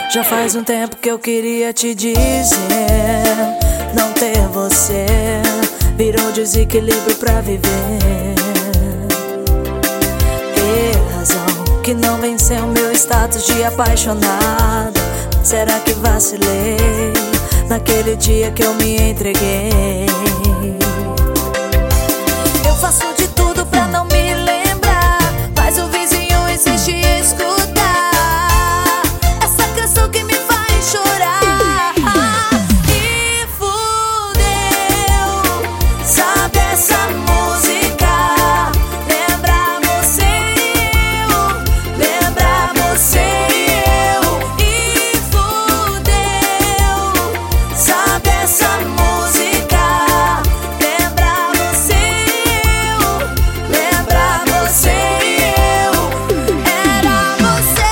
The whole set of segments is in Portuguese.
Já faz um tempo que eu queria te dizer, não ter você virou desequilíbrio pra viver. E razão que não venceu meu status de apaixonado. Será que vacilei naquele dia que eu me entreguei? Eu faço de tudo pra não me lembrar, mas o vizinho insiste em escutar essa canção que me faz chorar. E fudeu, sabe essa música? Lembra você e eu, lembra você e eu. E fudeu, sabe essa música? Lembra você e eu, lembra você e eu. Era você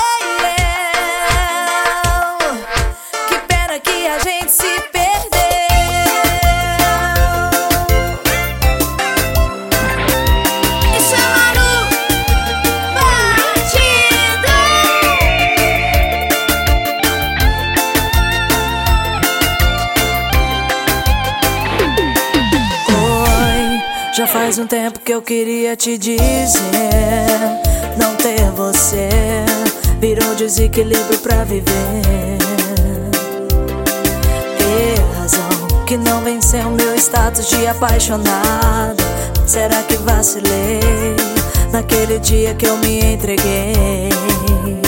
e eu. Que pena que a gente se perdeu. Isso é Manu Batidão. Oi, já faz um tempo que eu queria te dizer, não ter você virou desequilíbrio pra viver. E razão que não venceu meu status de apaixonado. Será que vacilei naquele dia que eu me entreguei?